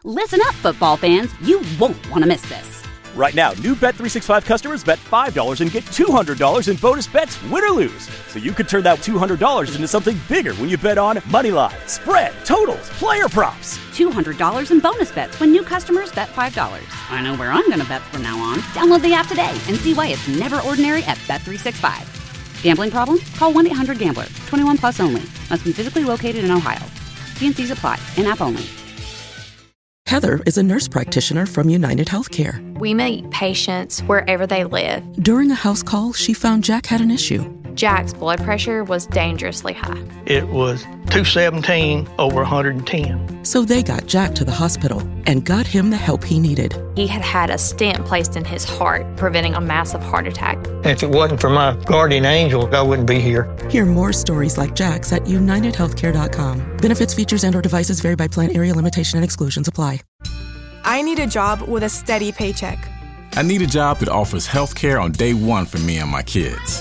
Listen up, football fans. You won't want to miss this. Right now, new Bet365 customers bet $5 and get $200 in bonus bets, win or lose. So you could turn that $200 into something bigger when you bet on money line, spread, totals, player props. $200 in bonus bets when new customers bet $5. I know where I'm going to bet from now on. Download the app today and see why it's never ordinary at Bet365. Gambling problem? Call 1-800-GAMBLER. 21 plus only. Must be physically located in Ohio. T&Cs apply. In-app only. Heather is a nurse practitioner from United Healthcare. We meet patients wherever they live. During a house call, she found Jack had an issue. Jack's blood pressure was dangerously high. It was 217 over 110. So they got Jack to the hospital and got him the help he needed. He had had a stent placed in his heart, preventing a massive heart attack. If it wasn't for my guardian angel, I wouldn't be here. Hear more stories like Jack's at UnitedHealthcare.com. Benefits, features, and/or devices vary by plan, area, limitation, and exclusions apply. I need a job with a steady paycheck. I need a job that offers health care on day one for me and my kids.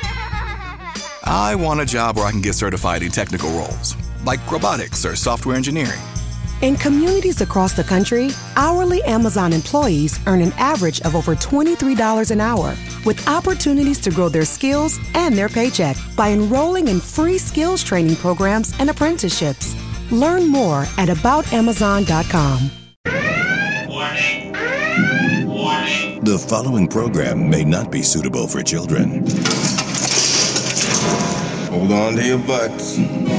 I want a job where I can get certified in technical roles, like robotics or software engineering. In communities across the country, hourly Amazon employees earn an average of over $23 an hour, with opportunities to grow their skills and their paycheck by enrolling in free skills training programs and apprenticeships. Learn more at aboutamazon.com. Warning. Warning. The following program may not be suitable for children. Hold on to your butts.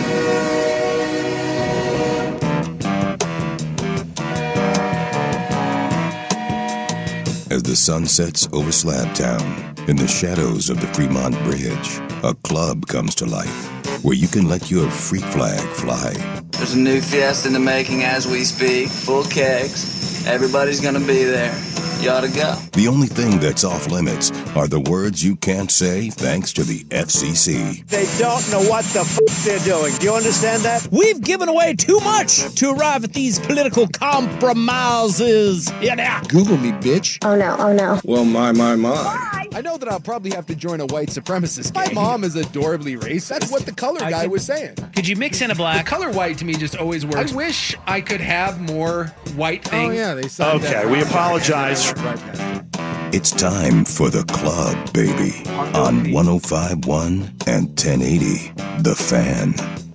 As the sun sets over Slab Town, in the shadows of the Fremont Bridge, a club comes to life where you can let your freak flag fly. There's a new fiesta in the making as we speak. Full kegs. Everybody's gonna be there. You ought to go. The only thing that's off limits are the words you can't say thanks to the FCC. They don't know what the they're doing. Do you understand that? We've given away too much to arrive at these political compromises. Yeah. Google me, bitch. Oh, no. Oh, no. Well, my. I know that I'll probably have to join a white supremacist gang. My mom is adorably racist. That's what the color guy was saying. Could you mix in a black? The color white to me just always works. I wish I could have more white things. Oh, yeah, they saw that. Okay, we apologize. It's time for the club, baby, on 105.1 and 1080. The Fan.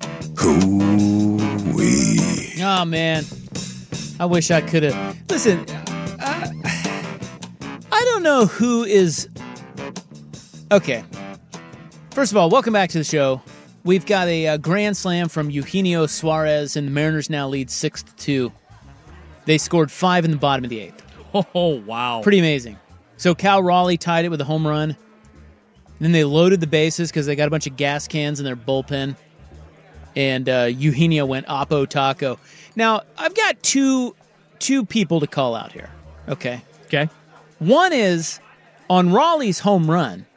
Hoo-wee. Oh, man. I wish I could have. Listen, I don't know who is... Okay. First of all, welcome back to the show. We've got a grand slam from Eugenio Suarez, and the Mariners now lead 6-2. They scored 5 in the bottom of the 8th. Oh, wow. Pretty amazing. So Cal Raleigh tied it with a home run. And then they loaded the bases because they got a bunch of gas cans in their bullpen. And Eugenio went Oppo Taco. Now, I've got two people to call out here. Okay. One is, on Raleigh's home run,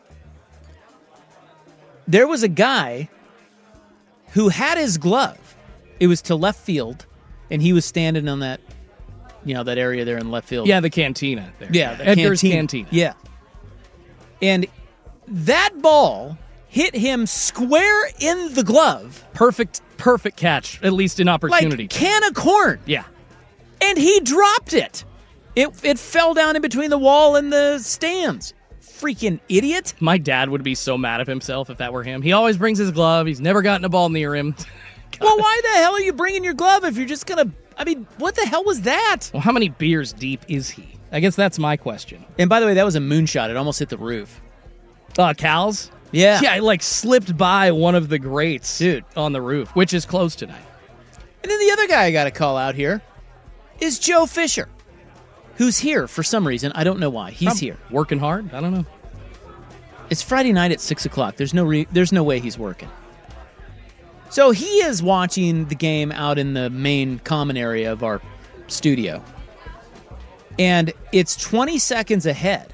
there was a guy who had his glove. It was to left field, and he was standing on that, that area there in left field. Yeah, the cantina there. Yeah, the Edgar's cantina. Yeah. And that ball hit him square in the glove. Perfect catch, at least in opportunity. Like can of corn. Yeah. And he dropped it. It fell down in between the wall and the stands. Freaking idiot. My dad would be so mad at himself if that were him. He always brings his glove. He's never gotten a ball near him. Well, why the hell are you bringing your glove if you're just going to... I mean, what the hell was that? Well, how many beers deep is he? I guess that's my question. And by the way, that was a moonshot. It almost hit the roof. Cal's? Yeah. Yeah, it slipped by one of the greats, dude, on the roof, which is closed tonight. And then the other guy I got to call out here is Joe Fisher, who's here for some reason. I don't know why. He's here. Working hard? I don't know. It's Friday night at 6 o'clock. There's no way he's working. So he is watching the game out in the main common area of our studio. And it's 20 seconds ahead.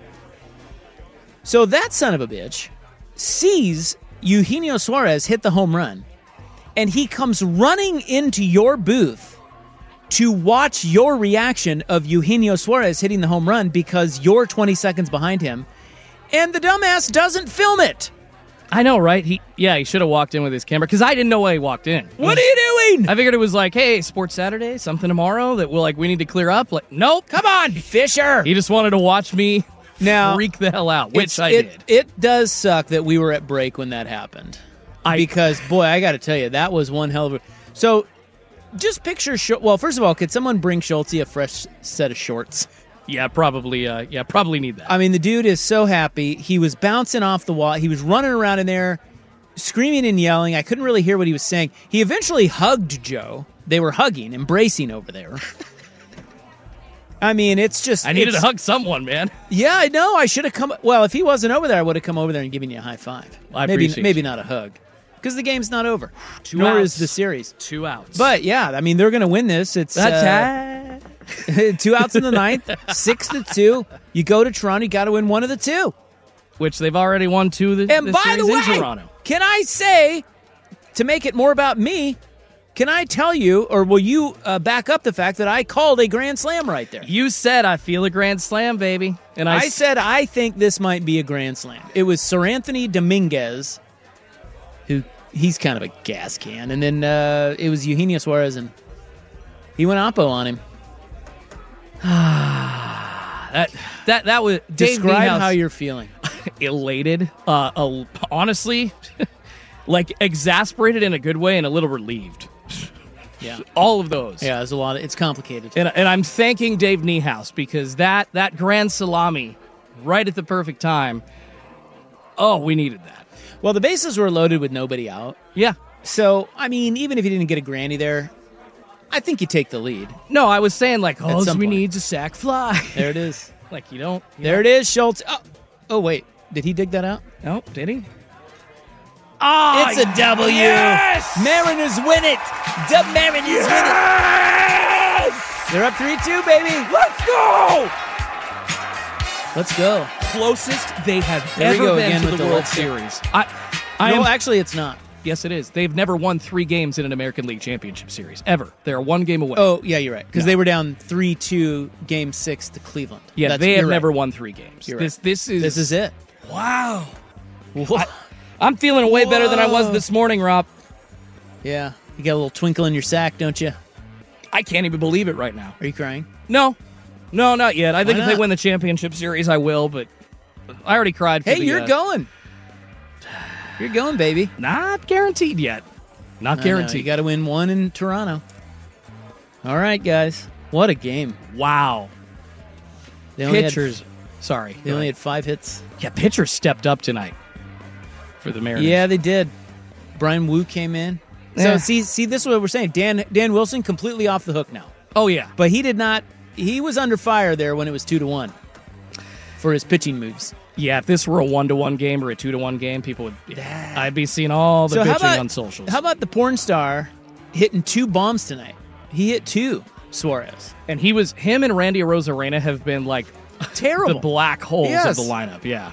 So that son of a bitch sees Eugenio Suarez hit the home run. And he comes running into your booth to watch your reaction of Eugenio Suarez hitting the home run because you're 20 seconds behind him. And the dumbass doesn't film it. I know, right? He should have walked in with his camera because I didn't know why he walked in. What are you fine. I figured it was like, hey, Sports Saturday, something tomorrow that we need to clear up. Like, nope. Come on, Fisher. He just wanted to watch me freak the hell out, which I did. It does suck that we were at break when that happened. Because, boy, I got to tell you, that was one hell of a... So, just picture... Well, first of all, could someone bring Schulte a fresh set of shorts? Yeah, probably need that. I mean, the dude is so happy. He was bouncing off the wall. He was running around in there, screaming and yelling. I couldn't really hear what he was saying. He eventually hugged Joe. They were hugging, embracing over there. I mean, it's just... I needed to hug someone, man. Yeah, I know. I should have come... Well, if he wasn't over there, I would have come over there and given you a high five. I appreciate maybe not a hug. Because the game's not over. 2 Nor outs. is the series. 2 outs. But, yeah, I mean, they're going to win this. It's 2 outs in the ninth, 6-2. You go to Toronto, you got to win one of the two. Which they've already won 2 And by series the way, in Toronto. Can I say, to make it more about me, can I tell you, or will you back up the fact that I called a grand slam right there? You said, I feel a grand slam, baby. And I said, I think this might be a grand slam. It was Sir Anthony Dominguez, who he's kind of a gas can. And then it was Eugenio Suarez, and he went oppo on him. that was... Dave Describe Niehaus, how you're feeling. Elated. Honestly, like exasperated in a good way and a little relieved. Yeah, all of those. Yeah, there's a lot. It's complicated, and I'm thanking Dave Niehaus because that grand salami, right at the perfect time. Oh, we needed that. Well, the bases were loaded with nobody out. Yeah. So I mean, even if you didn't get a granny there, I think you take the lead. No, I was saying like, all we point. need is a sac fly. There it is. Like you don't. There it is, Schulte. Oh, wait. Did he dig that out? No, did he? Oh, it's a W. Yes! Mariners win it. The Mariners win it. They're up 3-2, baby. Let's go. Let's go. Closest they have there ever been again to with the World Series. Actually, it's not. Yes, it is. They've never won 3 games in an American League Championship Series, ever. They're 1 game away. Oh, yeah, you're right. Because they were down 3-2 Game 6 to Cleveland. Yeah, they have never won 3 games. You're right. This is it. Wow. I'm feeling way better than I was this morning, Rob. Yeah. You got a little twinkle in your sack, don't you? I can't even believe it right now. Are you crying? No, not yet. I think Why if they not? win the championship series, I will, but I already cried for You're going. You're going, baby. Not guaranteed yet. Not guaranteed. You got to win 1 in Toronto. All right, guys. What a game. Wow. Pitchers. They only had 5 hits. Yeah, pitchers stepped up tonight for the Mariners. Yeah, they did. Brian Wu came in. Yeah. So, see, this is what we're saying. Dan Wilson completely off the hook now. Oh, yeah. But he did not. He was under fire there when it was 2-1 for his pitching moves. Yeah, if this were a 1-1 game or a 2-1 game, people would. I'd be seeing all the bitching on socials. How about the porn star hitting 2 bombs tonight? He hit 2, Suarez, and him and Randy Arozarena have been like terrible, the black holes of the lineup. Yeah,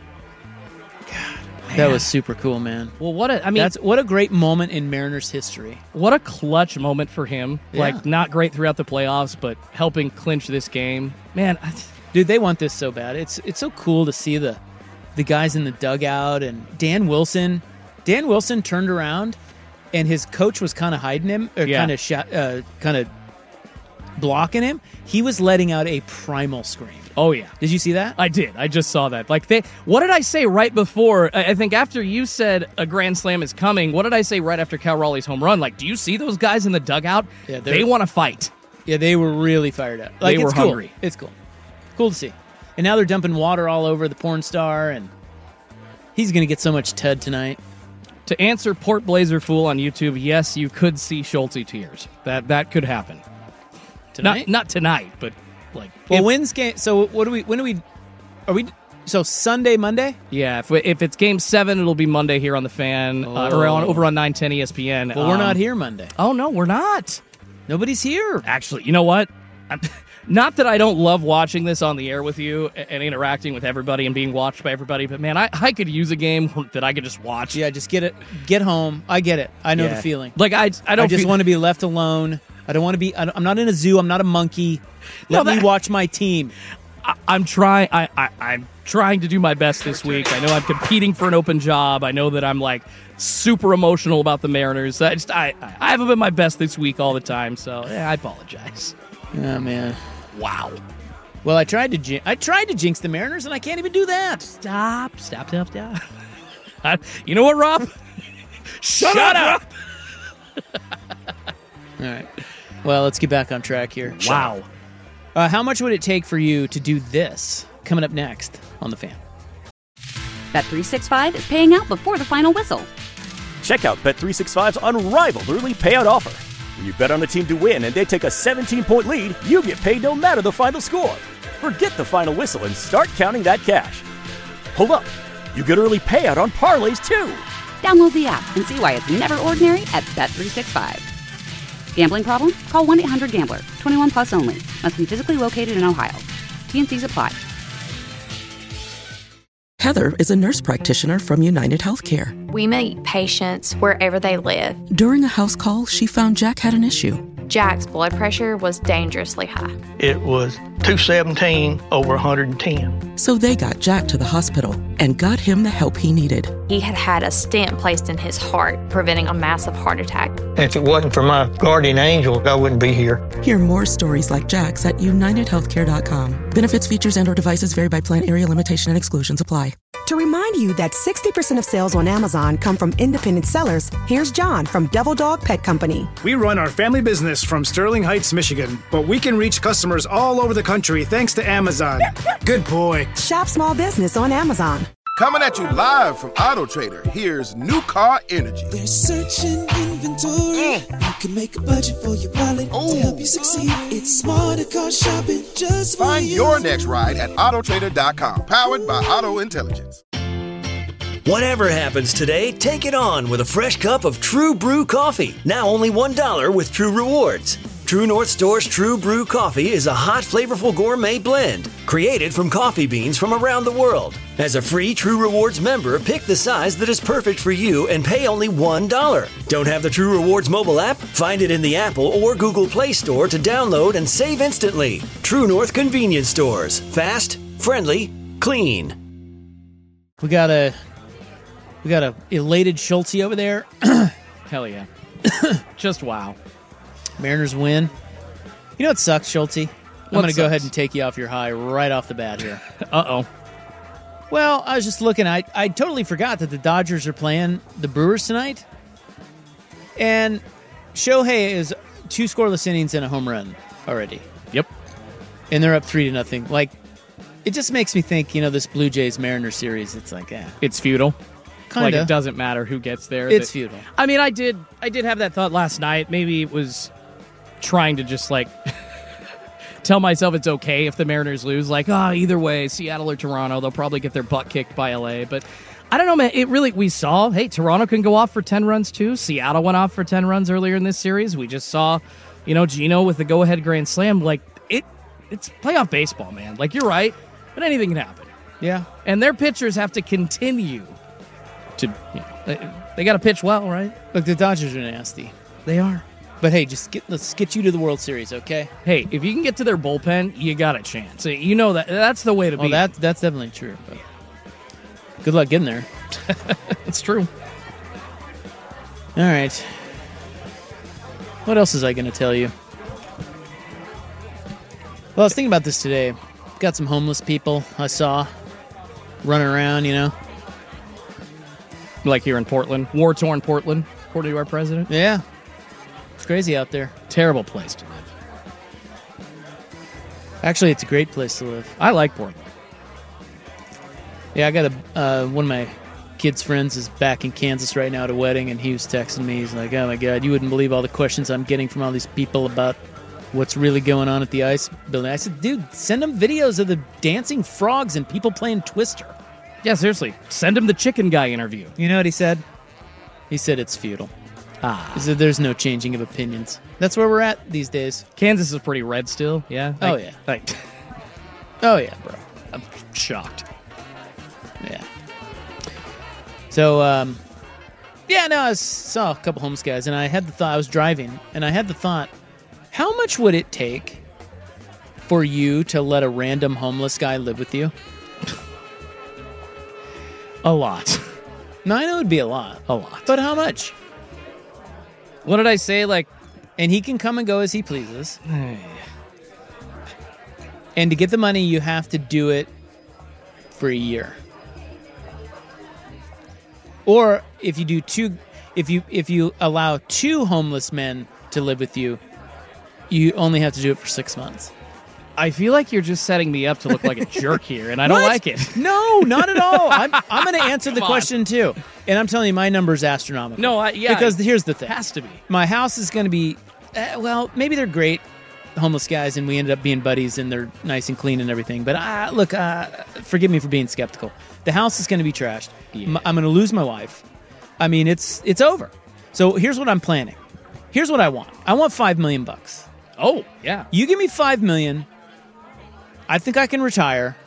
God, that was super cool, man. Well, what a great moment in Mariners history. What a clutch moment for him. Yeah. Like not great throughout the playoffs, but helping clinch this game, man. Dude, they want this so bad. It's so cool to see the guys in the dugout and Dan Wilson. Dan Wilson turned around, and his coach was kind of hiding him, or kind of blocking him. He was letting out a primal scream. Oh yeah, did you see that? I did. I just saw that. Like what did I say right before? I think after you said a grand slam is coming. What did I say right after Cal Raleigh's home run? Like, do you see those guys in the dugout? Yeah, they want to fight. Yeah, they were really fired up. Like, they were hungry. Cool. It's cool. Cool to see. And now they're dumping water all over the porn star, and he's going to get so much Tud tonight. To answer Port Blazer Fool on YouTube, yes, you could see Schulte tears. That could happen. Tonight? Not tonight, but like... Well, when's game... So So Sunday, Monday? Yeah, if it's Game 7, it'll be Monday here on the Fan, or over on 910 ESPN. Well, we're not here Monday. Oh, no, we're not. Nobody's here. Actually, you know what? Not that I don't love watching this on the air with you and interacting with everybody and being watched by everybody, but man, I could use a game that I could just watch. Yeah, just get home. I get it. I know the feeling. Like I just want to be left alone. I don't want to be. I'm not in a zoo. I'm not a monkey. Let me watch my team. I'm trying to do my best this week. I know I'm competing for an open job. I know that I'm like super emotional about the Mariners. I haven't been my best this week all the time, so I apologize. Oh man. Wow. Well, I tried to jinx the Mariners, and I can't even do that. Stop. You know what, Rob? Shut up. All right. Well, let's get back on track here. Wow. How much would it take for you to do this? Coming up next on The Fan. Bet365 is paying out before the final whistle. Check out Bet365's unrivaled early payout offer. When you bet on a team to win and they take a 17-point lead, you get paid no matter the final score. Forget the final whistle and start counting that cash. Hold up. You get early payout on parlays, too. Download the app and see why it's never ordinary at Bet365. Gambling problem? Call 1-800-GAMBLER. 21 plus only. Must be physically located in Ohio. T&Cs apply. Heather is a nurse practitioner from United Healthcare. We meet patients wherever they live. During a house call, she found Jack had an issue. Jack's blood pressure was dangerously high. It was 217 over 110. So they got Jack to the hospital and got him the help he needed. He had had a stent placed in his heart, preventing a massive heart attack. If it wasn't for my guardian angel, I wouldn't be here. Hear more stories like Jack's at UnitedHealthcare.com. Benefits, features, and/or devices vary by plan, area, limitation, and exclusions apply. To remind you that 60% of sales on Amazon come from independent sellers, here's John from Devil Dog Pet Company. We run our family business from Sterling Heights, Michigan, but we can reach customers all over the country thanks to Amazon. Good boy. Shop small business on Amazon. Coming at you live from Auto Trader, here's New Car Energy. They're searching inventory. You can make a budget for your wallet to help you succeed. It's smarter car shopping just for Find you. your next ride at autotrader.com, powered by Auto Intelligence. Whatever happens today, take it on with a fresh cup of True Brew coffee. Now only $1 with True Rewards. True North Store's True Brew coffee is a hot, flavorful gourmet blend created from coffee beans from around the world. As a free True Rewards member, pick the size that is perfect for you and pay only $1. Don't have the True Rewards mobile app? Find it in the Apple or Google Play Store to download and save instantly. True North Convenience Stores. Fast, friendly, clean. We got a elated Schulte over there. Hell yeah. Just wow. Mariners win. You know what sucks, Schulte? I'm going to go ahead and take you off your high right off the bat here. Uh-oh. Well, I was just looking. I totally forgot that the Dodgers are playing the Brewers tonight. And Shohei is 2 scoreless innings and a home run already. Yep. And they're up 3-0. Like, it just makes me think, this Blue Jays-Mariners series, it's like, it's futile. Kinda. Like, it doesn't matter who gets there. It's futile. I mean, I did have that thought last night. Maybe it was trying to just, tell myself it's okay if the Mariners lose. Either way, Seattle or Toronto, they'll probably get their butt kicked by LA. But I don't know, man. We saw, hey, Toronto can go off for 10 runs too. Seattle went off for 10 runs earlier in this series. We just saw, Gino with the go-ahead grand slam. It's playoff baseball, man. You're right, but anything can happen. Yeah. And their pitchers have to continue to, they got to pitch well, right? Look, the Dodgers are nasty. They are. But hey, let's get you to the World Series, okay? Hey, if you can get to their bullpen, you got a chance. That's the way to be. That's definitely true. But good luck getting there. It's true. All right. What else is I going to tell you? Well, I was thinking about this today. Got some homeless people I saw running around, Like here in Portland. War-torn Portland, according to our president. Yeah. It's crazy out there. Terrible place to live. Actually, it's a great place to live. I like Portland. Yeah, I got one of my kids' friends is back in Kansas right now at a wedding, and he was texting me. He's like, oh my God, you wouldn't believe all the questions I'm getting from all these people about what's really going on at the ice building. I said, dude, send them videos of the dancing frogs and people playing Twister. Yeah, seriously. Send him the chicken guy interview. You know what he said? He said it's futile. He said there's no changing of opinions. That's where we're at these days. Kansas is pretty red still, yeah? Oh, yeah. Oh, yeah, bro. I'm shocked. Yeah. So, I saw a couple homeless guys, and I had the thought, I was driving, and I had the thought, how much would it take for you to let a random homeless guy live with you? A lot. No, I know it'd be a lot. A lot. But how much? What did I say? Like, and he can come and go as he pleases. And to get the money, you have to do it for a year. Or if you do if you allow 2 homeless men to live with you, you only have to do it for 6 months. I feel like you're just setting me up to look like a jerk here, and I don't like it. No, not at all. I'm going to answer the question too, and I'm telling you, my number's astronomical. No, because here's the thing: it has to be. My house is going to be, well, maybe they're great homeless guys, and we ended up being buddies, and they're nice and clean and everything. But look, forgive me for being skeptical. The house is going to be trashed. Yeah. I'm going to lose my wife. I mean, it's over. So here's what I'm planning. Here's what I want. I want $5 million. Oh, yeah. You give me $5 million. I think I can retire,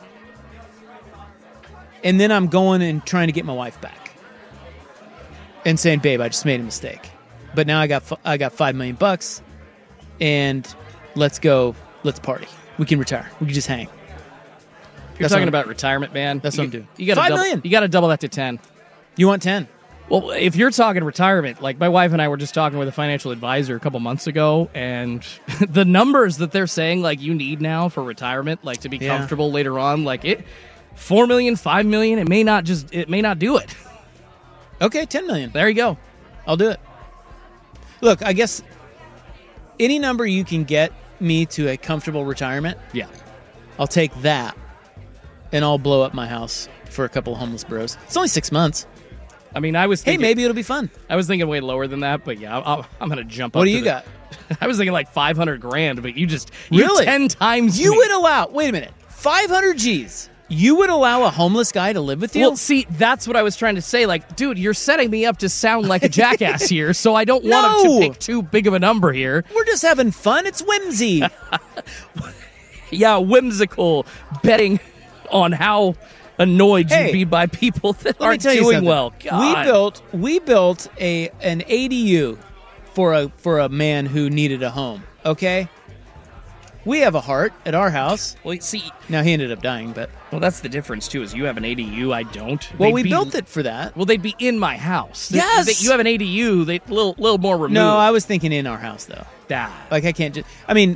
and then I'm going and trying to get my wife back, and saying, "Babe, I just made a mistake, but now I got $5 million, and let's go, let's party. We can retire. We can just hang." You're talking about retirement, man. That's what I'm doing. You got $5 million. You got to double that to 10. You want 10? Well, if you're talking retirement, like my wife and I were just talking with a financial advisor a couple months ago, and the numbers that they're saying like you need now for retirement, like to be comfortable later on, like $4 million, $5 million, it may not do it. Okay, $10 million. There you go. I'll do it. Look, I guess any number you can get me to a comfortable retirement, I'll take that, and I'll blow up my house for a couple of homeless bros. It's only 6 months. I mean, I was thinking... Hey, maybe it'll be fun. I was thinking way lower than that, but yeah, I'm going to jump up. What do you got? I was thinking like $500,000, but you Really? 10 times You me. would allow... Wait a minute. 500 G's. You would allow a homeless guy to live with you? Well, see, that's what I was trying to say. Like, dude, you're setting me up to sound like a jackass here, so I don't want to pick too big of a number here. We're just having fun. It's whimsy. Yeah, whimsical betting on how annoyed you'd be by people that aren't doing well. God. We built an ADU for a man who needed a home. Okay, we have a heart at our house. Well, see, now he ended up dying, but that's the difference too. Is you have an ADU, I don't. Well, we built it for that. Well, they'd be in my house. Yes, you have an ADU. They little more removed. No, I was thinking in our house though. Like I can't just. I mean,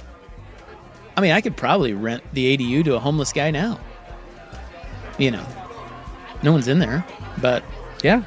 I could probably rent the ADU to a homeless guy now. You know, no one's in there, but yeah,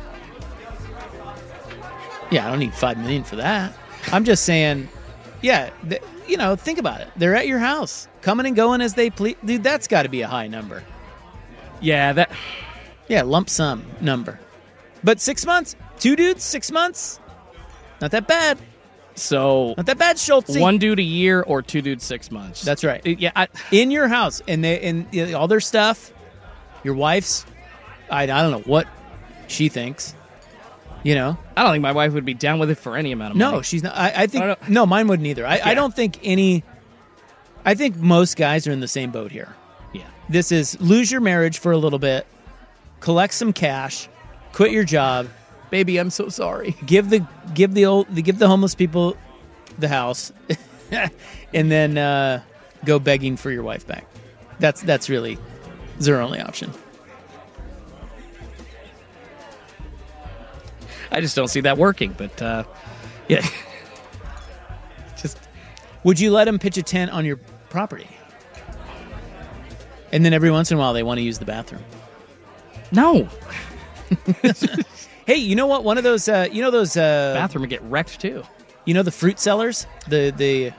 I don't need $5 million for that. I'm just saying, think about it. They're at your house, coming and going as they please. Dude, that's got to be a high number. Yeah, lump sum number. But 6 months, 2 dudes, 6 months, not that bad. So not that bad, Schultz. 1 dude a year or 2 dudes 6 months. That's right. Yeah, in your house, and all their stuff. Your wife's, I don't know what she thinks. You know, I don't think my wife would be down with it for any amount of money. No, she's not. I think no, mine wouldn't either. I don't think any. I think most guys are in the same boat here. Yeah, this is lose your marriage for a little bit, collect some cash, quit your job. Baby, I'm so sorry. Give the homeless people the house, and then go begging for your wife back. That's really their only option. I just don't see that working, but yeah. Would you let them pitch a tent on your property? And then every once in a while they want to use the bathroom. No. Hey, you know what? One of those bathroom would get wrecked too. You know the fruit sellers? The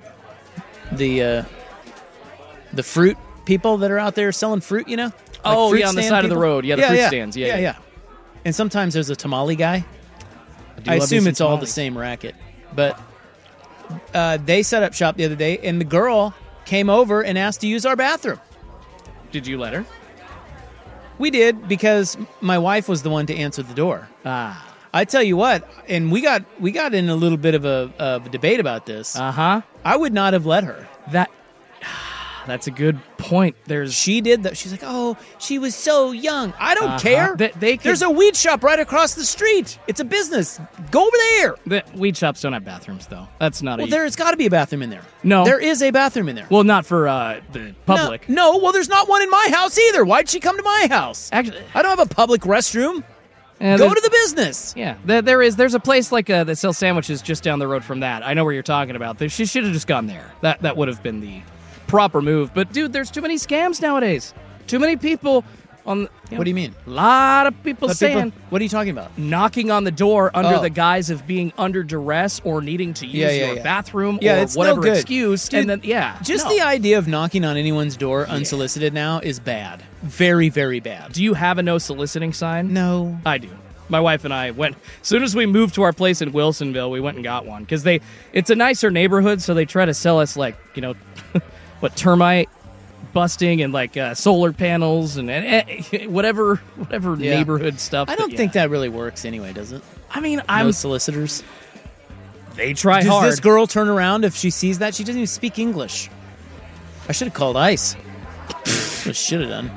fruit people that are out there selling fruit, you know? Like on the side of the road. Yeah, the fruit stands. Yeah. And sometimes there's a tamale guy. I assume it's all the same racket. But they set up shop the other day, and the girl came over and asked to use our bathroom. Did you let her? We did, because my wife was the one to answer the door. I tell you what, and we got in a little bit of a debate about this. Uh-huh. I would not have let her. That's a good point. She did that. She's like, oh, she was so young. I don't care. They There's a weed shop right across the street. It's a business. Go over there. The weed shops don't have bathrooms, though. That's not Well, there's got to be a bathroom in there. No. There is a bathroom in there. Well, not for the public. No, well, there's not one in my house either. Why'd she come to my house? Actually, I don't have a public restroom. Go to the business. Yeah, there's a place like that sells sandwiches just down the road from that. I know where you're talking about. She should have just gone there. That would have been the proper move. But dude, there's too many scams nowadays. Too many people on. What do you mean? A lot of people saying. What are you talking about? Knocking on the door under the guise of being under duress or needing to use your bathroom or it's whatever no good. excuse. Dude, and then the idea of knocking on anyone's door unsolicited now is bad. Very, very bad. Do you have a no soliciting sign? No. I do. My wife and I went, as soon as we moved to our place in Wilsonville, we went and got one. Because it's a nicer neighborhood, so they try to sell us, like, what, termite busting and, like, solar panels and whatever neighborhood stuff. I don't think that really works anyway, does it? I mean, No solicitors. They try Does hard. this girl turn around if she sees that? She doesn't even speak English. I should have called ICE. I should have done.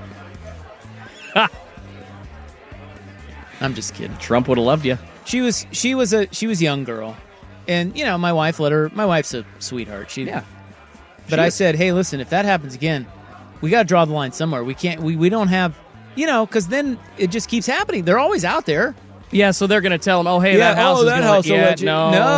I'm just kidding. Trump would have loved you. She was a young girl, and my wife let her. My wife's a sweetheart. But I said, hey, listen, if that happens again, we got to draw the line somewhere. We can't. We don't have, because then it just keeps happening. They're always out there. Yeah, so they're going to tell them, oh, hey, that house is that house will let you.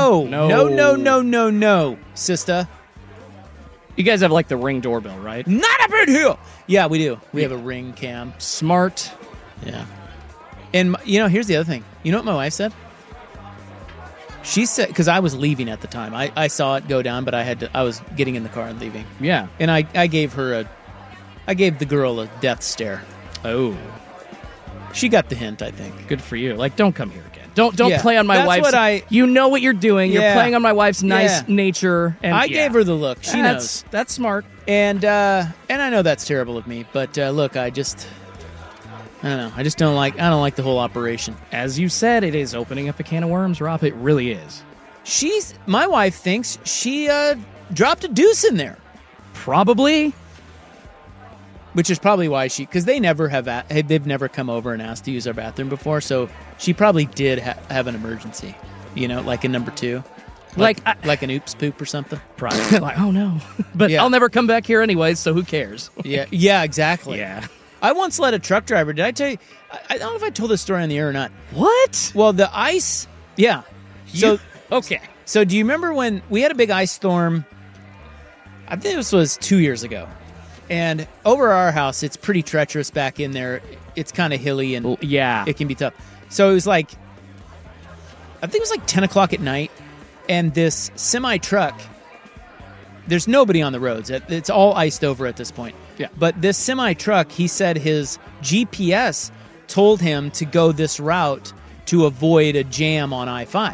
No, sister. You guys have, like, the Ring doorbell, right? Not up in here. Yeah, we do. We have a Ring cam. Smart. Yeah. And, here's the other thing. You know what my wife said? She said, because I was leaving at the time. I saw it go down, but I was getting in the car and leaving. Yeah. And I gave the girl a death stare. Oh. She got the hint, I think. Good for you. Like, don't come here again. Don't play on my that's wife's... what you know what you're doing. Yeah. You're playing on my wife's nice nature. And I gave her the look. She knows. That's smart. And I know that's terrible of me, but look, I don't know. I don't like the whole operation. As you said, it is opening up a can of worms, Rob. It really is. My wife thinks she dropped a deuce in there. Probably. Which is probably why they've never come over and asked to use our bathroom before, so she probably did have an emergency, like a number 2. Like an oops poop or something. Probably. Like, oh no. But I'll never come back here anyways, so who cares? Yeah, exactly. Yeah. I once let a truck driver, did I tell you, I don't know if I told this story on the air or not. What? Well, the ice, yeah. Okay. So do you remember when we had a big ice storm? I think this was 2 years ago. And over our house, it's pretty treacherous back in there. It's kind of hilly and it can be tough. So it was I think it was 10 o'clock at night, and this semi-truck, there's nobody on the roads. It's all iced over at this point. Yeah. But this semi-truck, he said his GPS told him to go this route to avoid a jam on I-5.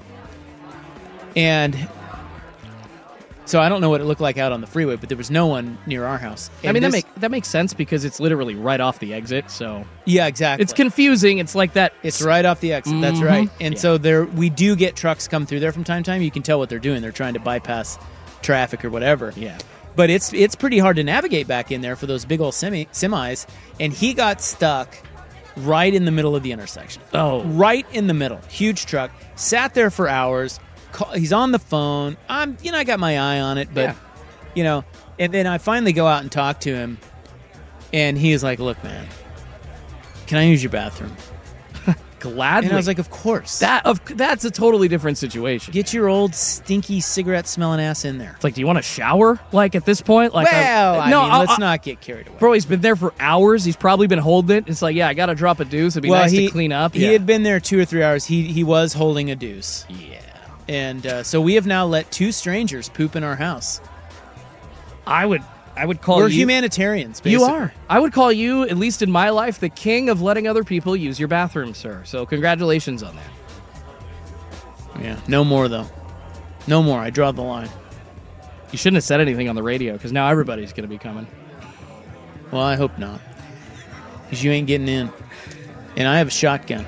And so I don't know what it looked like out on the freeway, but there was no one near our house. And that makes sense because it's literally right off the exit. So yeah, exactly. It's confusing. It's like that. It's right off the exit. That's right. And so we do get trucks come through there from time to time. You can tell what they're doing. They're trying to bypass traffic or whatever. Yeah. But it's pretty hard to navigate back in there for those big old semis. And he got stuck right in the middle of the intersection. Oh, right in the middle. Huge truck. Sat there for hours. He's on the phone. I got my eye on it, but and then I finally go out and talk to him, and he is like, "Look, man, can I use your bathroom?" Gladly. And I was like, "Of course." That's a totally different situation. Get your old stinky cigarette smelling ass in there. It's like, do you want to shower? Like at this point, like, let's not get carried away. Bro, he's been there for hours. He's probably been holding it. It's like, yeah, I got to drop a deuce. It'd be nice to clean up. He had been there 2 or 3 hours. He was holding a deuce. Yeah. And so we have now let 2 strangers poop in our house. I would call We're humanitarians, basically. You are. I would call you, at least in my life, the king of letting other people use your bathroom, sir. So congratulations on that. Yeah. No more, though. No more. I draw the line. You shouldn't have said anything on the radio, because now everybody's going to be coming. Well, I hope not. Because you ain't getting in. And I have a shotgun.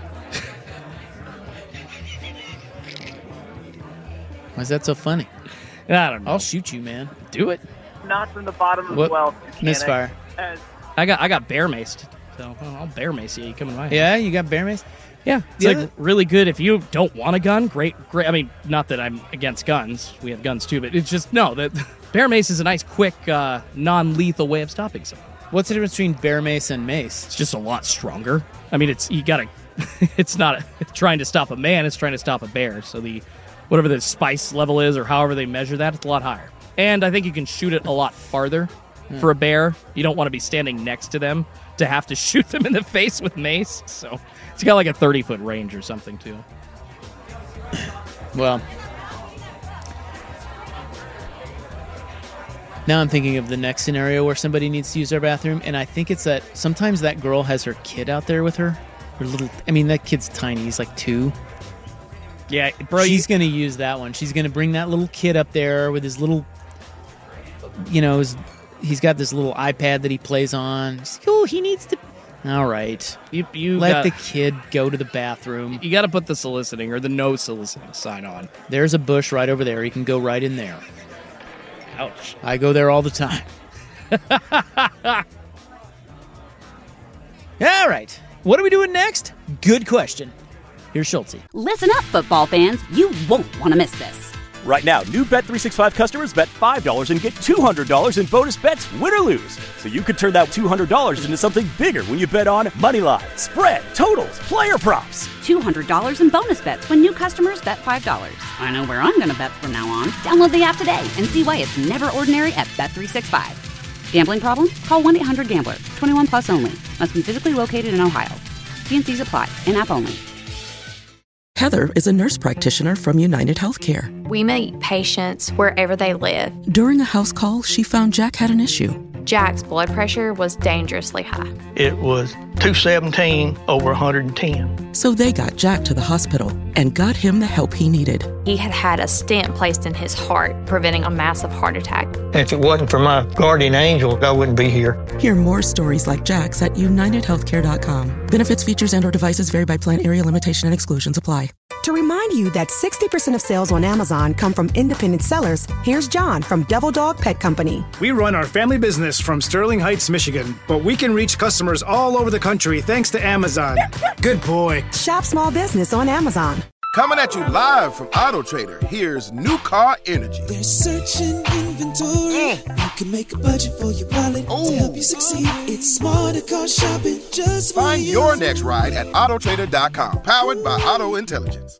Why is that so funny? I don't know. I'll shoot you, man. Do it. knots in the bottom as What? well. Misfire. I got bear maced, so I'll bear mace you. You come in my house. Yeah, you got bear mace? Yeah, it's like really good if you don't want a gun. Great. I mean, not that I'm against guns. We have guns too, but it's just that bear mace is a nice, quick, non-lethal way of stopping someone. What's the difference between bear mace and mace? It's just a lot stronger. I mean, it's not trying to stop a man. It's trying to stop a bear. So whatever the spice level is, or however they measure that, it's a lot higher. And I think you can shoot it a lot farther for a bear. You don't want to be standing next to them to have to shoot them in the face with mace. So it's got like a 30-foot range or something, too. Well, now I'm thinking of the next scenario where somebody needs to use our bathroom, and I think it's that sometimes that girl has her kid out there with her. That kid's tiny. He's like 2. Yeah, bro. She's going to use that one. She's going to bring that little kid up there with his little, he's got this little iPad that he plays on. She's like, oh, he needs to. All right. You let the kid go to the bathroom. You got to put the soliciting or the no soliciting sign on. There's a bush right over there. He can go right in there. Ouch. I go there all the time. All right. What are we doing next? Good question. Here's Schulte. Listen up, football fans. You won't want to miss this. Right now, new Bet365 customers bet $5 and get $200 in bonus bets, win or lose. So you could turn that $200 into something bigger when you bet on money line, spread, totals, player props. $200 in bonus bets when new customers bet $5. I know where I'm going to bet from now on. Download the app today and see why it's never ordinary at Bet365. Gambling problem? Call 1-800-GAMBLER. 21 plus only. Must be physically located in Ohio. T&Cs apply. In-app only. Heather is a nurse practitioner from United Healthcare. We meet patients wherever they live. During a house call, she found Jack had an issue. Jack's blood pressure was dangerously high. It was 217 over 110. So they got Jack to the hospital and got him the help he needed. He had had a stent placed in his heart, preventing a massive heart attack. If it wasn't for my guardian angel, I wouldn't be here. Hear more stories like Jack's at UnitedHealthcare.com. Benefits, features, and/or devices vary by plan, area, limitation, and exclusions apply. To remind you that 60% of sales on Amazon come from independent sellers, here's John from Devil Dog Pet Company. We run our family business from Sterling Heights, Michigan, but we can reach customers all over the country thanks to Amazon. Good boy. Shop small business on Amazon. Coming at you live from Auto Trader, here's New Car Energy. There's searching inventory. You can make a budget for your wallet to help you succeed. It's smarter car shopping just for Find you. your next ride at Autotrader.com, powered by Auto Intelligence.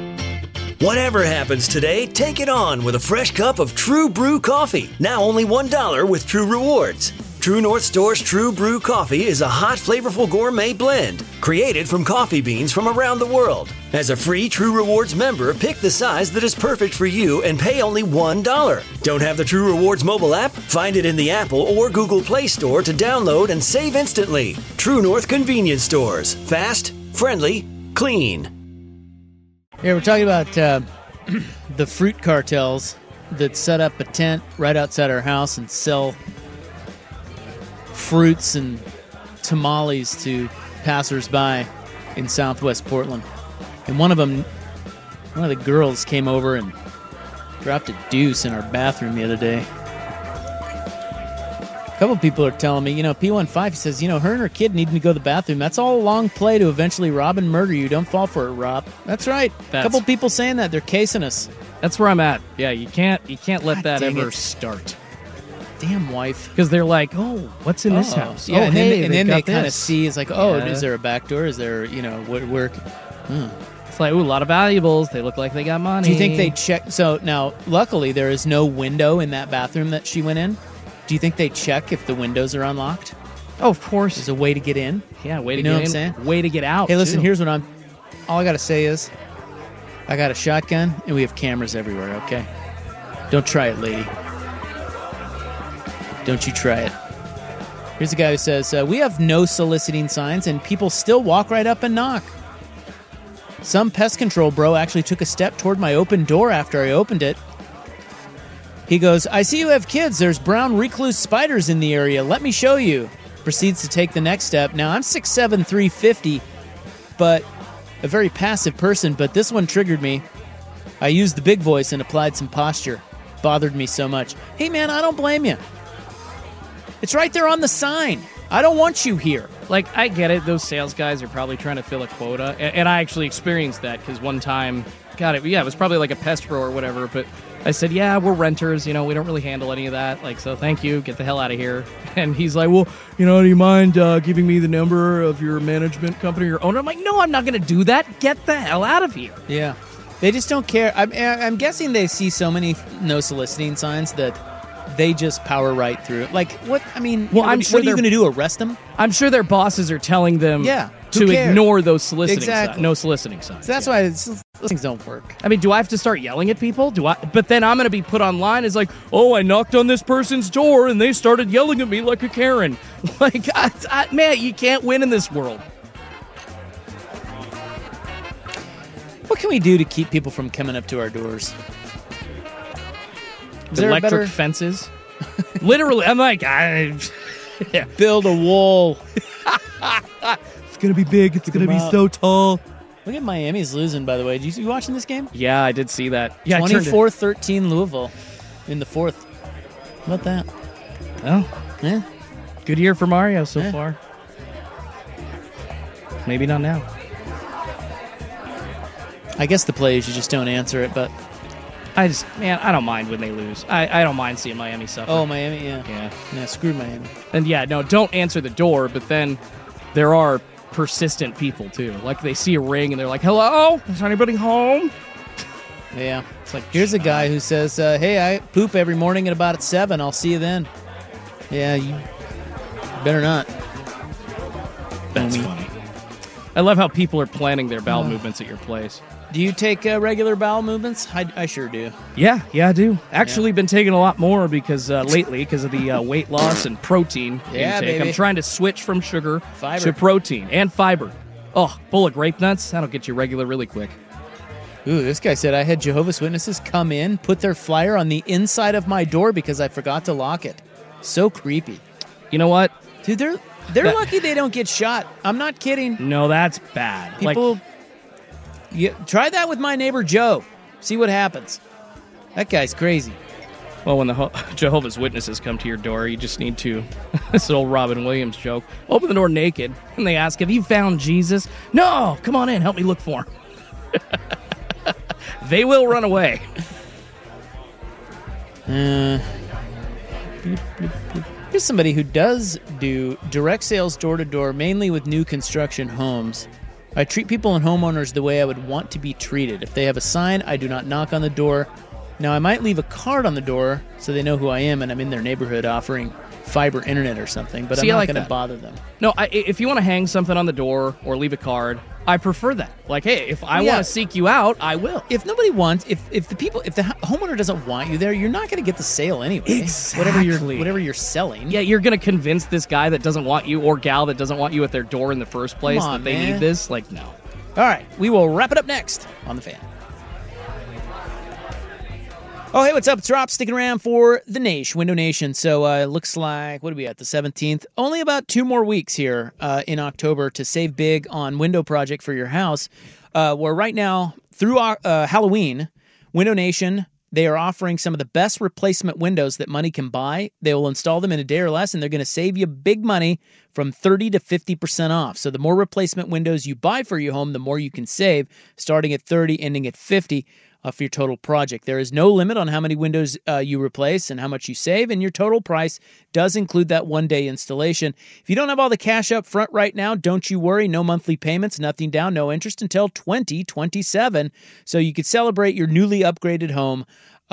Whatever happens today, take it on with a fresh cup of True Brew coffee. Now only $1 with True Rewards. True North Store's True Brew coffee is a hot, flavorful gourmet blend created from coffee beans from around the world. As a free True Rewards member, pick the size that is perfect for you and pay only $1. Don't have the True Rewards mobile app? Find it in the Apple or Google Play Store to download and save instantly. True North Convenience Stores. Fast, friendly, clean. Here, we're talking about the fruit cartels that set up a tent right outside our house and sell fruits and tamales to passersby in southwest Portland. And one of the girls came over and dropped a deuce in our bathroom the other day. A couple people are telling me, P15, he says, her and her kid needing to go to the bathroom. That's all a long play to eventually rob and murder you. Don't fall for it, Rob. That's right. A couple people saying that. They're casing us. That's where I'm at. Yeah, you can't let that ever start. Damn wife. Because they're like, oh, what's in this house? Yeah, and then they kind of this. see, it's like, is there a back door? Is there, where? It's like, ooh, a lot of valuables. They look like they got money. Do you think they check? So now, luckily, there is no window in that bathroom that she went in. Do you think they check if the windows are unlocked? Oh, of course. There's a way to get in. Yeah, way to get in. What I'm saying? Way to get out. Hey, listen, too. here's what all I got to say is, I got a shotgun, and we have cameras everywhere, okay? Don't try it, lady. Don't you try it. Here's a guy who says, we have no soliciting signs, and people still walk right up and knock. Some pest control bro actually took a step toward my open door after I opened it. He goes, I see you have kids. There's brown recluse spiders in the area. Let me show you. Proceeds to take the next step. Now, I'm 6'7", 350, but a very passive person, but this one triggered me. I used the big voice and applied some posture. bothered me so much. Hey, man, I don't blame you. It's right there on the sign. I don't want you here. Like, I get it. Those sales guys are probably trying to fill a quota. And I actually experienced that because one time, it was probably like a pest grower or whatever, but I said, yeah, we're renters. You know, we don't really handle any of that. Like, so thank you. Get the hell out of here. And he's like, well, you know, do you mind giving me the number of your management company, your owner? I'm like, no, I'm not going to do that. Get the hell out of here. Yeah. They just don't care. I'm guessing they see so many no soliciting signs that they just power right through it. Like, what? I mean, well, what are you going to do? Arrest them? I'm sure their bosses are telling them to ignore those soliciting signs. No soliciting signs. So that's why things don't work. I mean, do I have to start yelling at people? But then I'm going to be put online as like, oh, I knocked on this person's door and they started yelling at me like a Karen. Like, man, you can't win in this world. What can we do to keep people from coming up to our doors? Electric fences. Literally, I'm like, build a wall. It's gonna be big. It's gonna be so tall. Look at Miami's losing, by the way. Did you watching this game? Yeah, I did see that. Yeah, 24-13 Louisville in the fourth. How about that? Oh, yeah. Good year for Mario so far. Maybe not now. I guess the play is you just don't answer it, but I don't mind when they lose. I don't mind seeing Miami suffer. Oh, Miami, yeah. Yeah, screw Miami. And don't answer the door, but then there are persistent people, too. Like, they see a ring and they're like, hello? Is anybody home? Yeah. It's like, here's a guy who says, hey, I poop every morning at about 7. I'll see you then. Yeah, you better not. That's funny. I love how people are planning their bowel movements at your place. Do you take regular bowel movements? I sure do. Yeah, I do. Actually, been taking a lot more because lately, because of the weight loss and protein intake. Baby. I'm trying to switch from sugar to protein and fiber. Oh, bowl of grape nuts, that'll get you regular really quick. Ooh, this guy said I had Jehovah's Witnesses come in, put their flyer on the inside of my door because I forgot to lock it. So creepy. You know what? Dude, they're lucky they don't get shot. I'm not kidding. No, that's bad. People... try that with my neighbor Joe. See what happens. That guy's crazy. Well, when the Jehovah's Witnesses come to your door, you just need to, this old Robin Williams joke, open the door naked, and they ask, have you found Jesus? No! Come on in, help me look for him. They will run away. Here's somebody who does do direct sales door-to-door, mainly with new construction homes. I treat people and homeowners the way I would want to be treated. If they have a sign, I do not knock on the door. Now, I might leave a card on the door so they know who I am and I'm in their neighborhood offering fiber internet or something, but I'm not going to bother them. No, if you want to hang something on the door or leave a card, I prefer that. Like, hey, if I want to seek you out, I will. If nobody wants, if the homeowner doesn't want you there, you're not going to get the sale anyway. Exactly. Whatever you're selling. Yeah, you're going to convince this guy that doesn't want you or gal that doesn't want you at their door in the first place that they need this. Like, no. All right, we will wrap it up next on The Fan. Oh, hey, what's up? It's Rob sticking around for the Nation, Window Nation. So it looks like, what are we at, the 17th? Only about 2 more weeks here in October to save big on window project for your house. Where right now, through Halloween, Window Nation, they are offering some of the best replacement windows that money can buy. They will install them in a day or less, and they're going to save you big money from 30 to 50% off. So the more replacement windows you buy for your home, the more you can save, starting at 30, ending at 50. For your total project. There is no limit on how many windows you replace and how much you save, and your total price does include that one-day installation. If you don't have all the cash up front right now, don't you worry. No monthly payments, nothing down, no interest until 2027. So you could celebrate your newly upgraded home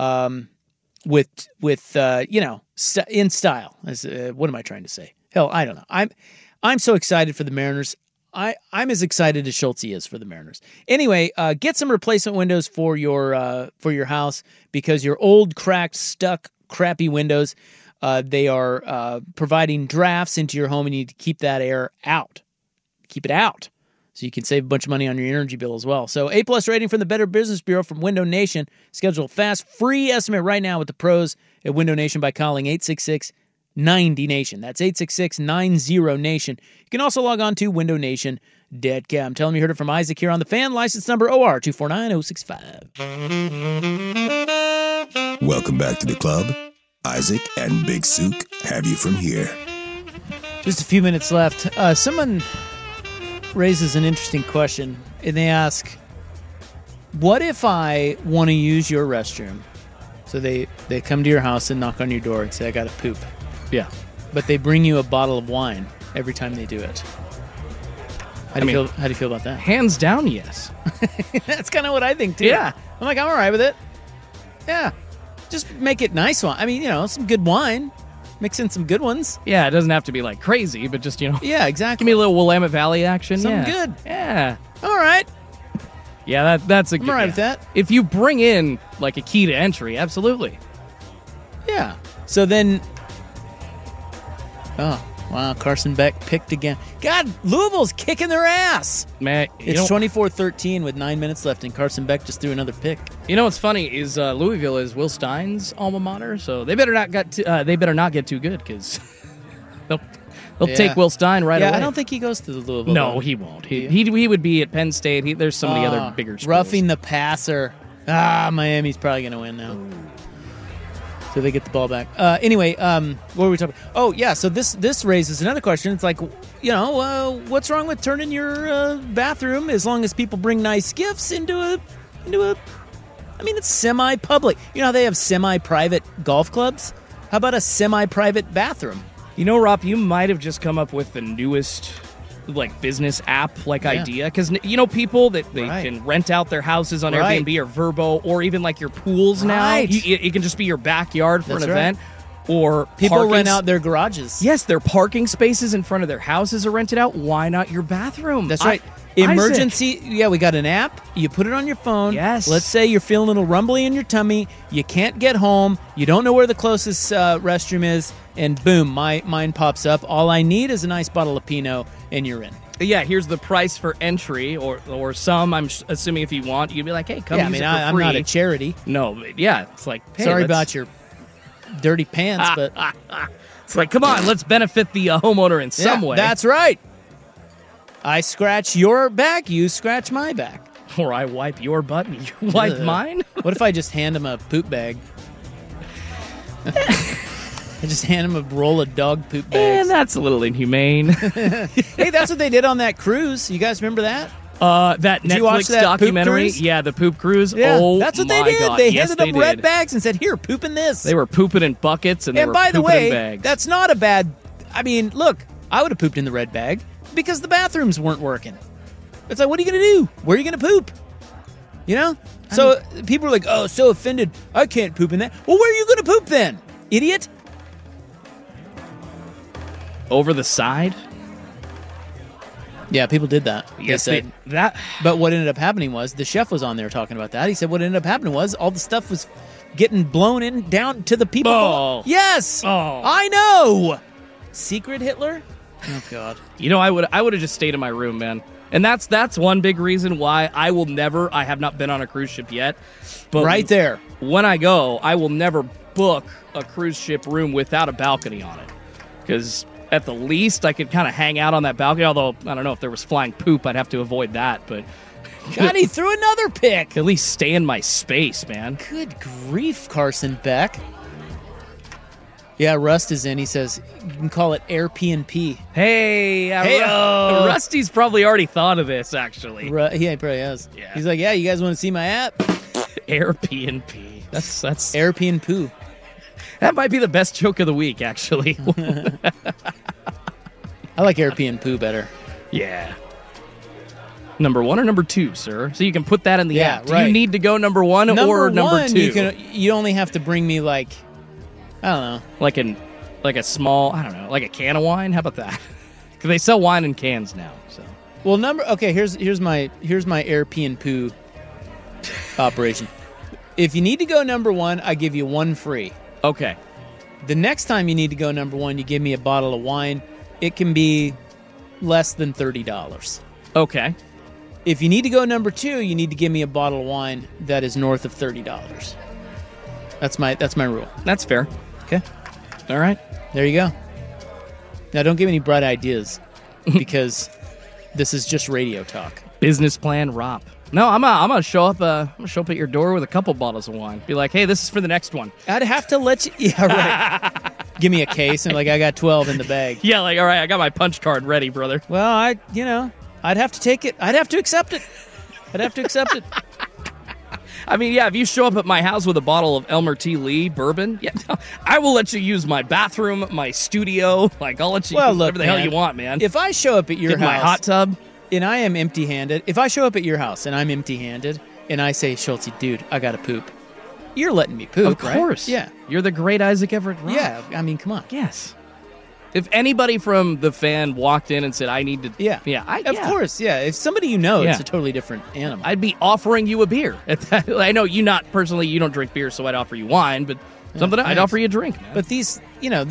in style. What am I trying to say? Hell, I don't know. I'm so excited for the Mariners. I'm as excited as Schultz is for the Mariners. Anyway, get some replacement windows for your house because your old, cracked, stuck, crappy windows, they are providing drafts into your home and you need to keep that air out. Keep it out so you can save a bunch of money on your energy bill as well. So A+ rating from the Better Business Bureau from Window Nation. Schedule a fast, free estimate right now with the pros at Window Nation by calling 866-90-NATION. That's 866-90-NATION. You can also log on to windownation.com. Tell them you heard it from Isaac here on The Fan. License number OR 249065. Welcome back to the club. Isaac and Big Sook have you from here. Just a few minutes left. Someone raises an interesting question, and they ask, what if I want to use your restroom? So they come to your house and knock on your door and say, I got to poop. Yeah. But they bring you a bottle of wine every time they do it. How do you feel about that? Hands down, yes. That's kind of what I think, too. Yeah. I'm like, I'm all right with it. Yeah. Just make it nice wine. I mean, some good wine. Mix in some good ones. Yeah, it doesn't have to be like crazy, but just, Yeah, exactly. Give me a little Willamette Valley action. Something good. Yeah. I'm all right. Yeah, that's a good. I'm all right with that. If you bring in like a key to entry, absolutely. Yeah. So then, oh, wow, Carson Beck picked again. God, Louisville's kicking their ass. Man, it's 24-13 with 9 minutes left, and Carson Beck just threw another pick. You know what's funny is Louisville is Will Stein's alma mater, so they better not get too good because they'll take Will Stein right away. I don't think he goes to the Louisville. No, he won't. He would be at Penn State. There's so many other bigger schools. Roughing the passer. Miami's probably going to win now. So they get the ball back. Anyway, what were we talking about? Oh, yeah, so this raises another question. It's like, what's wrong with turning your bathroom as long as people bring nice gifts into a it's semi-public. You know how they have semi-private golf clubs? How about a semi-private bathroom? Rob, you might have just come up with the newest business app idea, because people that they can rent out their houses on Airbnb or Vrbo, or even your pools now. It can just be your backyard for an event. Or people rent out their garages. Yes, their parking spaces in front of their houses are rented out. Why not your bathroom? That's right. Emergency. Yeah, we got an app. You put it on your phone. Yes. Let's say you're feeling a little rumbly in your tummy. You can't get home. You don't know where the closest restroom is. And boom, mine pops up. All I need is a nice bottle of Pinot, and you're in. Yeah, here's the price for entry, or some. I'm assuming if you want, you'd be like, hey, come use it for free. I'm not a charity. No, but yeah, it's like, hey, sorry about your dirty pants, but it's like, come on, let's benefit the homeowner in some way. That's right. I scratch your back, you scratch my back. Or I wipe your butt and you wipe mine? What if I just hand him a poop bag? I just hand him a roll of dog poop bags. And that's a little inhumane. Hey, that's what they did on that cruise. You guys remember that? That Did Netflix you watch that documentary? Poop cruise? Yeah, the poop cruise. Yeah, oh, that's what my they did. God. They yes, handed them red bags and said, here, poop in this. They were pooping in buckets and they were by the pooping way, in bags. That's not a bad... look, I would have pooped in the red bag because the bathrooms weren't working. It's like, what are you going to do? Where are you going to poop? So people are like, oh, so offended. I can't poop in that. Well, where are you going to poop then, idiot? Over the side? Yeah, people did that. Yes, they said that. But what ended up happening was, the chef was on there talking about that. He said what ended up happening was all the stuff was getting blown in down to the people. Oh. Yes. Oh. I know. Secret Hitler? Oh, God. I would have just stayed in my room, man. And that's one big reason why I have not been on a cruise ship yet. But right there. When I go, I will never book a cruise ship room without a balcony on it. Because at the least, I could kind of hang out on that balcony. Although, I don't know, if there was flying poop, I'd have to avoid that. But God, he threw another pick. At least stay in my space, man. Good grief, Carson Beck. Yeah, Rust is in. He says, you can call it Air P&P. Hey, Rusty's probably already thought of this, actually. Yeah, he probably has. Yeah. He's like, yeah, you guys want to see my app? Air P&P. That's Air P&Poo. That might be the best joke of the week, actually. I like Air P&Poo better. Yeah. Number 1 or number 2, sir? So you can put that in the app. Do right. you need to go number 1 or number 2? You only have to bring me I don't know. Like a small, I don't know, like a can of wine? How about that? Because they sell wine in cans now. So. Well, here's my Air P&Poo operation. If you need to go number 1, I give you 1 free. Okay. The next time you need to go number 1, you give me a bottle of wine. It can be less than $30. Okay. If you need to go number 2, you need to give me a bottle of wine that is north of $30. That's my rule. That's fair. Okay. All right. There you go. Now, don't give me any bright ideas because this is just radio talk. Business plan, Rob. No, I'm gonna show up. I'm gonna show up at your door with a couple bottles of wine. Be like, hey, this is for the next one. I'd have to let you. Yeah, right. Give me a case and I got 12 in the bag. Yeah, all right, I got my punch card ready, brother. Well, I'd have to take it. I'd have to accept it. I mean, yeah, if you show up at my house with a bottle of Elmer T. Lee bourbon, yeah, I will let you use my bathroom, my studio. I'll let you use whatever the hell you want, man. If I show up at your house, my hot tub, and I am empty-handed, if I show up at your house and I'm empty-handed, and I say, Schultzy, dude, I gotta poop, you're letting me poop, of course. Right? Yeah. You're the great Isaac Everett Rock. Yeah, I mean, come on. Yes. If anybody from the fan walked in and said, I need to... Of course, yeah. If somebody you know, it's a totally different animal. I'd be offering you a beer. I know you don't drink beer, so I'd offer you wine, but I'd offer you a drink, man. But these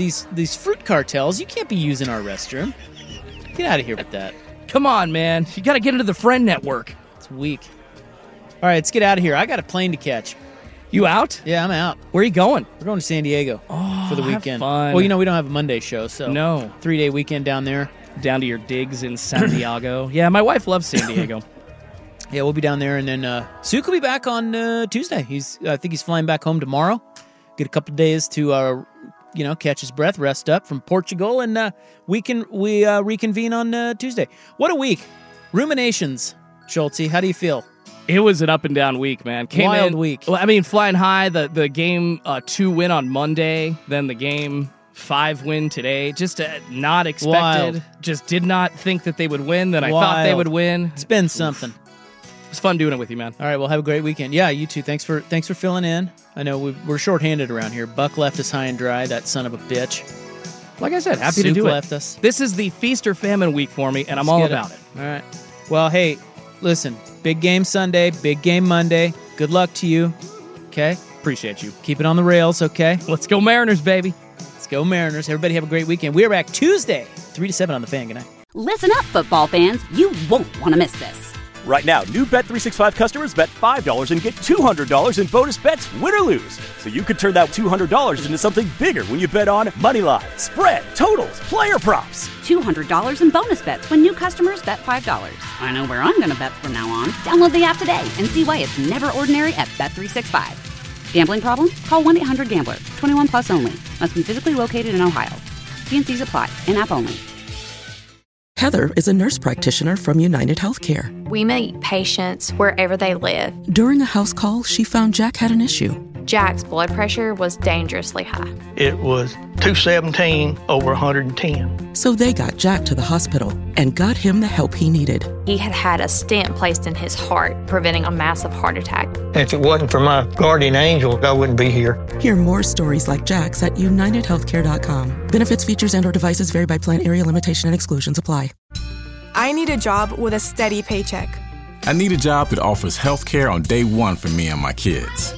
fruit cartels, you can't be using our restroom. Get out of here with that. Come on, man. You got to get into the friend network. It's weak. All right, let's get out of here. I got a plane to catch. You out? Yeah, I'm out. Where are you going? We're going to San Diego for the weekend. Have fun. Well, we don't have a Monday show, so no 3-day weekend down there. Down to your digs in San Diego. Yeah, my wife loves San Diego. Yeah, we'll be down there, and then Suk will be back on Tuesday. I think he's flying back home tomorrow. Get a couple of days to catch his breath, rest up from Portugal, and we reconvene on Tuesday. What a week! Ruminations, Schultzy. How do you feel? It was an up and down week, man. Wild week. Well, I mean, flying high. The game 2 win on Monday, then the game 5 win today. Just not expected. Wild. Just did not think that they would win. That I thought they would win. It's been something. It was fun doing it with you, man. All right, well, have a great weekend. Yeah, you too. Thanks for filling in. I know we're shorthanded around here. Buck left us high and dry. That son of a bitch. Like I said, happy to do it. Left us. This is the feast or famine week for me, and I'm all about it. All right. Well, hey, listen. Big game Sunday, big game Monday. Good luck to you. Okay? Appreciate you. Keep it on the rails, okay? Let's go Mariners, baby. Let's go Mariners. Everybody have a great weekend. We are back Tuesday, 3 to 7 on The Fan. Good night. Listen up, football fans. You won't want to miss this. Right now, new Bet365 customers bet $5 and get $200 in bonus bets, win or lose. So you could turn that $200 into something bigger when you bet on moneyline, spread, totals, player props. $200 in bonus bets when new customers bet $5. I know where I'm going to bet from now on. Download the app today and see why it's never ordinary at Bet365. Gambling problem? Call 1-800-GAMBLER. 21 plus only. Must be physically located in Ohio. T&Cs apply. In-app only. Heather is a nurse practitioner from United Healthcare. We meet patients wherever they live. During a house call, she found Jack had an issue. Jack's blood pressure was dangerously high. It was 217 over 110. So they got Jack to the hospital and got him the help he needed. He had a stent placed in his heart, preventing a massive heart attack. If it wasn't for my guardian angel, I wouldn't be here. Hear more stories like Jack's at UnitedHealthcare.com. Benefits, features, and/or devices vary by plan, area limitation, and exclusions apply. I need a job with a steady paycheck. I need a job that offers health care on day one for me and my kids.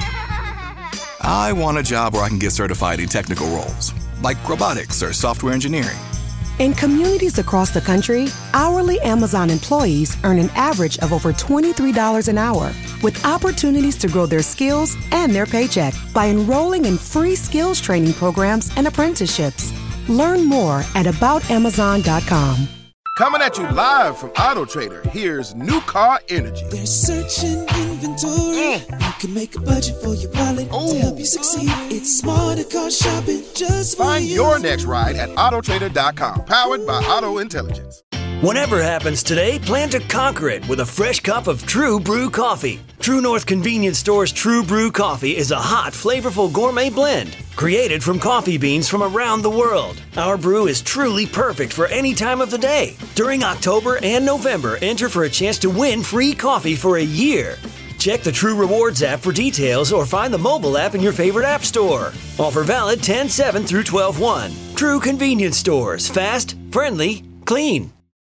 I want a job where I can get certified in technical roles, like robotics or software engineering. In communities across the country, hourly Amazon employees earn an average of over $23 an hour, with opportunities to grow their skills and their paycheck by enrolling in free skills training programs and apprenticeships. Learn more at aboutamazon.com. Coming at you live from Auto Trader, here's New Car Energy. There's searching inventory. You can make a budget for your wallet to help you succeed. It's smarter car shopping just for Find you. your next ride at autotrader.com, powered by Auto Intelligence. Whatever happens today, plan to conquer it with a fresh cup of True Brew coffee. True North Convenience Store's True Brew coffee is a hot, flavorful gourmet blend created from coffee beans from around the world. Our brew is truly perfect for any time of the day. During October and November, enter for a chance to win free coffee for a year. Check the True Rewards app for details or find the mobile app in your favorite app store. Offer valid 10/7 through 12/1. True Convenience Stores. Fast, friendly, clean.